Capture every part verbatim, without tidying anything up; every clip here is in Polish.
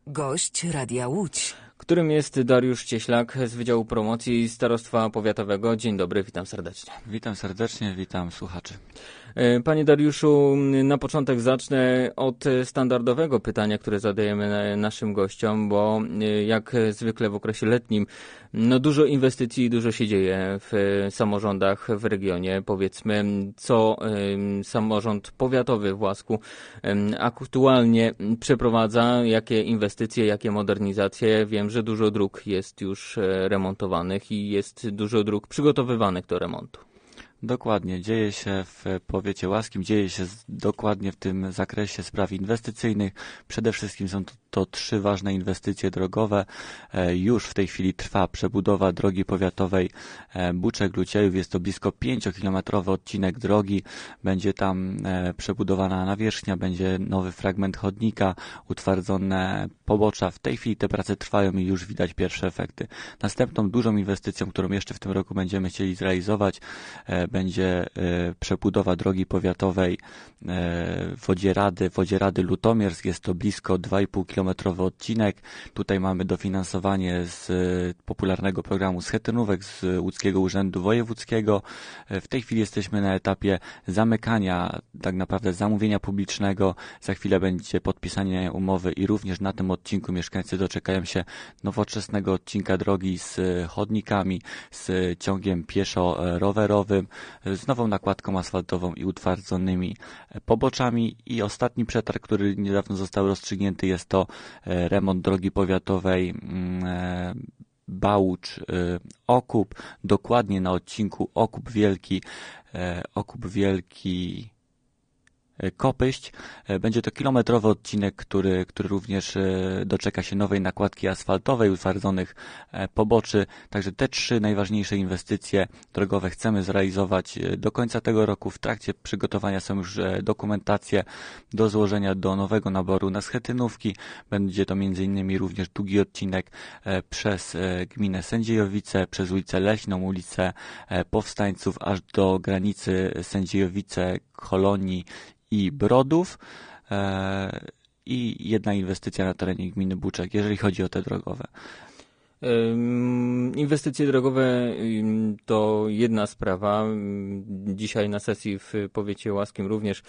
Gość Radia Łódź, którym jest Dariusz Cieślak z Wydziału Promocji Starostwa Powiatowego. Dzień dobry, witam serdecznie. Witam serdecznie, witam słuchaczy. Panie Dariuszu, na początek zacznę od standardowego pytania, które zadajemy naszym gościom, bo jak zwykle w okresie letnim no dużo inwestycji, dużo się dzieje w samorządach w regionie. Powiedzmy, co samorząd powiatowy w Łasku aktualnie przeprowadza, jakie inwestycje, jakie modernizacje. Wiem, że dużo dróg jest już remontowanych i jest dużo dróg przygotowywanych do remontu. Dokładnie, dzieje się w powiecie łaskim, dzieje się dokładnie w tym zakresie spraw inwestycyjnych. Przede wszystkim są to, to trzy ważne inwestycje drogowe. Już w tej chwili trwa przebudowa drogi powiatowej Buczek-Luciejów. Jest to blisko pięciokilometrowy odcinek drogi. Będzie tam przebudowana nawierzchnia, będzie nowy fragment chodnika, utwardzone pobocza. W tej chwili te prace trwają i już widać pierwsze efekty. Następną dużą inwestycją, którą jeszcze w tym roku będziemy chcieli zrealizować, będzie przebudowa drogi powiatowej Wodzierady, Wodzierady Lutomiersk. Jest to blisko dwa i pół kilometrowy odcinek. Tutaj mamy dofinansowanie z popularnego programu Schetynówek z Łódzkiego Urzędu Wojewódzkiego. W tej chwili jesteśmy na etapie zamykania, tak naprawdę zamówienia publicznego. Za chwilę będzie podpisanie umowy i również na tym odcinku mieszkańcy doczekają się nowoczesnego odcinka drogi z chodnikami, z ciągiem pieszo-rowerowym, z nową nakładką asfaltową i utwardzonymi poboczami. I ostatni przetarg, który niedawno został rozstrzygnięty, jest to remont drogi powiatowej Bałcz-Okup, dokładnie na odcinku Okup Wielki, Okup Wielki Kopyść. Będzie to kilometrowy odcinek, który, który również doczeka się nowej nakładki asfaltowej, utwardzonych poboczy. Także te trzy najważniejsze inwestycje drogowe chcemy zrealizować do końca tego roku. W trakcie przygotowania są już dokumentacje do złożenia do nowego naboru na schetynówki. Będzie to między innymi również długi odcinek przez gminę Sędziejowice, przez ulicę Leśną, ulicę Powstańców, aż do granicy Sędziejowice, Kolonii i Brodów e, i jedna inwestycja na terenie gminy Buczek, jeżeli chodzi o te drogowe. Inwestycje drogowe to jedna sprawa. Dzisiaj na sesji w powiecie łaskim również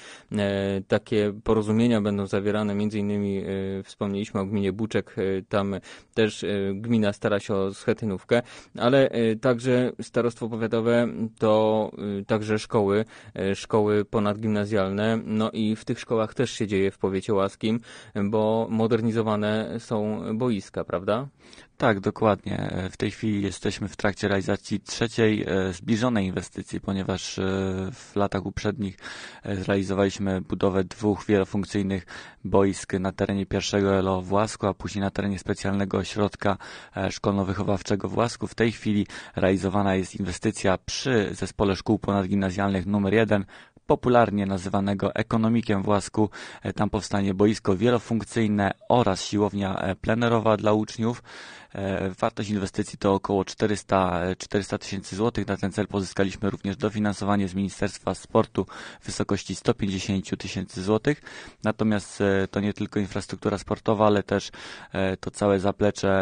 takie porozumienia będą zawierane. Między innymi wspomnieliśmy o gminie Buczek. Tam też gmina stara się o schetynówkę, ale także starostwo powiatowe to także szkoły, szkoły ponadgimnazjalne. No i w tych szkołach też się dzieje w powiecie łaskim, bo modernizowane są boiska, prawda? Tak, dokładnie. W tej chwili jesteśmy w trakcie realizacji trzeciej zbliżonej inwestycji, ponieważ w latach uprzednich zrealizowaliśmy budowę dwóch wielofunkcyjnych boisk na terenie pierwszego L O w Łasku, a później na terenie specjalnego ośrodka szkolno-wychowawczego w Łasku. W tej chwili realizowana jest inwestycja przy Zespole Szkół Ponadgimnazjalnych numer jeden, popularnie nazywanego Ekonomikiem w Łasku. Tam powstanie boisko wielofunkcyjne oraz siłownia plenerowa dla uczniów. Wartość inwestycji to około czterysta tysięcy złotych. Na ten cel pozyskaliśmy również dofinansowanie z Ministerstwa Sportu w wysokości sto pięćdziesiąt tysięcy złotych. Natomiast to nie tylko infrastruktura sportowa, ale też to całe zaplecze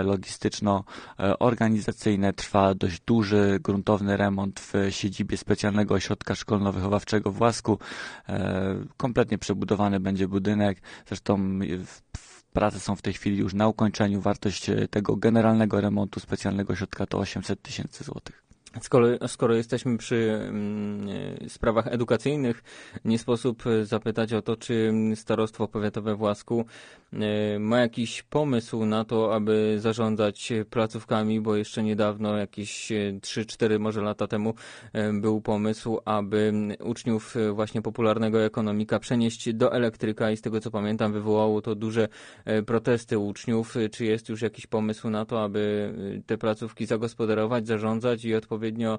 logistyczno-organizacyjne. Trwa dość duży, gruntowny remont w siedzibie Specjalnego Ośrodka Szkolno-Wychowawczego w Łasku. Kompletnie przebudowany będzie budynek. Zresztą w prace są w tej chwili już na ukończeniu. Wartość tego generalnego remontu specjalnego ośrodka to osiemset tysięcy złotych. Skoro, skoro jesteśmy przy mm, sprawach edukacyjnych, nie sposób zapytać o to, czy Starostwo Powiatowe w Łasku y, ma jakiś pomysł na to, aby zarządzać placówkami, bo jeszcze niedawno, jakieś trzy cztery może lata temu, y, był pomysł, aby uczniów właśnie popularnego ekonomika przenieść do elektryka i z tego co pamiętam wywołało to duże y, protesty uczniów. Czy jest już jakiś pomysł na to, aby te placówki zagospodarować, zarządzać i odpowiedzieć odpowiednio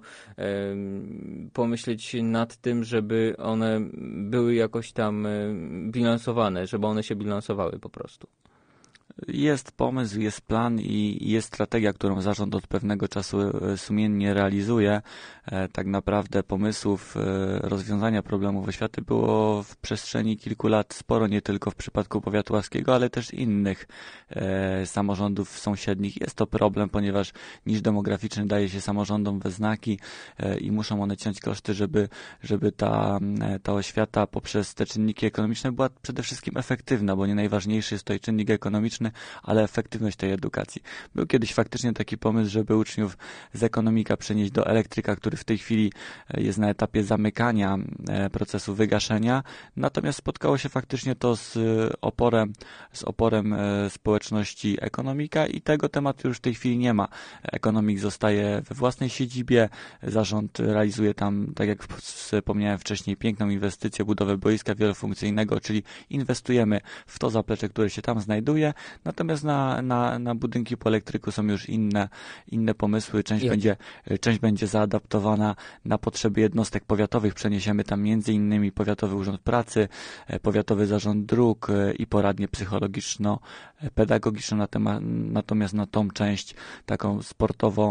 pomyśleć nad tym, żeby one były jakoś tam bilansowane, żeby one się bilansowały po prostu? Jest pomysł, jest plan i jest strategia, którą zarząd od pewnego czasu sumiennie realizuje. Tak naprawdę pomysłów rozwiązania problemów oświaty było w przestrzeni kilku lat sporo, nie tylko w przypadku powiatu łaskiego, ale też innych samorządów sąsiednich. Jest to problem, ponieważ niż demograficzny daje się samorządom we znaki i muszą one ciąć koszty, żeby, żeby ta, ta oświata poprzez te czynniki ekonomiczne była przede wszystkim efektywna, bo nie najważniejszy jest tutaj czynnik ekonomiczny, ale efektywność tej edukacji. Był kiedyś faktycznie taki pomysł, żeby uczniów z ekonomika przenieść do elektryka, który w tej chwili jest na etapie zamykania procesu wygaszenia, natomiast spotkało się faktycznie to z oporem, z oporem społeczności ekonomika i tego tematu już w tej chwili nie ma. Ekonomik zostaje we własnej siedzibie, zarząd realizuje tam, tak jak wspomniałem wcześniej, piękną inwestycję, budowę boiska wielofunkcyjnego, czyli inwestujemy w to zaplecze, które się tam znajduje, natomiast na, na, na budynki po elektryku są już inne, inne pomysły. Część Jak? będzie, część będzie zaadaptowana na potrzeby jednostek powiatowych. Przeniesiemy tam między innymi Powiatowy Urząd Pracy, Powiatowy Zarząd Dróg i poradnie psychologiczno-pedagogiczną. Natomiast na tą część taką sportowo,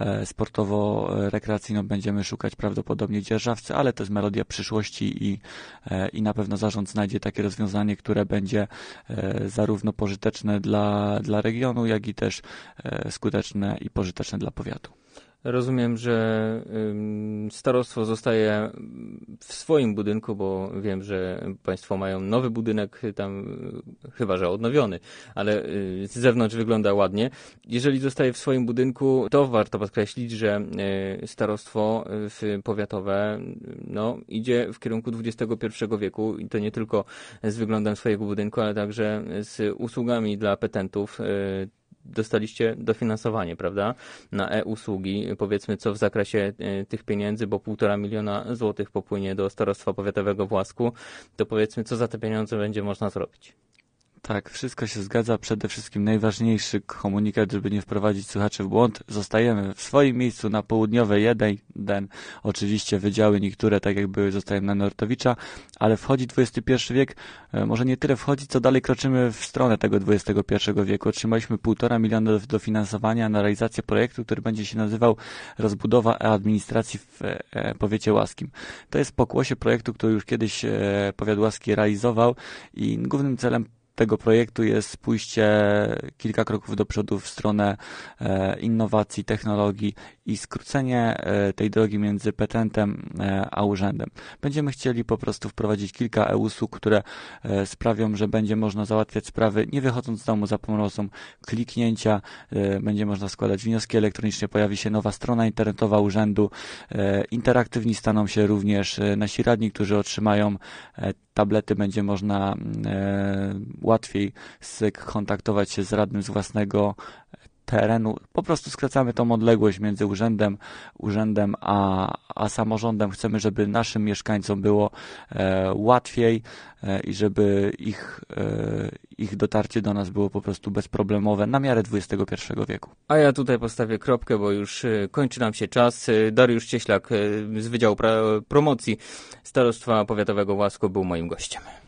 sportowo-rekreacyjną będziemy szukać prawdopodobnie dzierżawcy, ale to jest melodia przyszłości i, i na pewno zarząd znajdzie takie rozwiązanie, które będzie zarówno pożyteczne dla, dla regionu, jak i też skuteczne i pożyteczne dla powiatu. Rozumiem, że starostwo zostaje w swoim budynku, bo wiem, że Państwo mają nowy budynek tam, chyba że odnowiony, ale z zewnątrz wygląda ładnie. Jeżeli zostaje w swoim budynku, to warto podkreślić, że starostwo powiatowe no, idzie w kierunku dwudziestego pierwszego wieku i to nie tylko z wyglądem swojego budynku, ale także z usługami dla petentów. Dostaliście dofinansowanie, prawda, na e-usługi. Powiedzmy, co w zakresie tych pieniędzy, bo półtora miliona złotych popłynie do Starostwa Powiatowego w Łasku, to powiedzmy, co za te pieniądze będzie można zrobić. Tak, wszystko się zgadza. Przede wszystkim najważniejszy komunikat, żeby nie wprowadzić słuchaczy w błąd. Zostajemy w swoim miejscu na południowej jeden. Oczywiście wydziały niektóre, tak jak były, zostają na Nortowicza, ale wchodzi dwudziesty pierwszy wiek. Może nie tyle wchodzi, co dalej kroczymy w stronę tego dwudziestego pierwszego wieku. Otrzymaliśmy półtora miliona do dofinansowania na realizację projektu, który będzie się nazywał Rozbudowa e-administracji w powiecie łaskim. To jest pokłosie projektu, który już kiedyś powiat łaski realizował i głównym celem tego projektu jest pójście kilka kroków do przodu w stronę e, innowacji, technologii i skrócenie e, tej drogi między petentem e, a urzędem. Będziemy chcieli po prostu wprowadzić kilka e-usług, które e, sprawią, że będzie można załatwiać sprawy nie wychodząc z domu za pomocą kliknięcia. E, będzie można składać wnioski elektronicznie, pojawi się nowa strona internetowa urzędu. E, interaktywni staną się również e, nasi radni, którzy otrzymają e, tablety, będzie można e, łatwiej skontaktować się z radnym z własnego terenu. Po prostu skracamy tą odległość między urzędem, urzędem a, a samorządem. Chcemy, żeby naszym mieszkańcom było e, łatwiej e, i żeby ich, e, ich dotarcie do nas było po prostu bezproblemowe na miarę dwudziestego pierwszego wieku. A ja tutaj postawię kropkę, bo już kończy nam się czas. Dariusz Cieślak z Wydziału Promocji Starostwa Powiatowego w Łasku był moim gościem.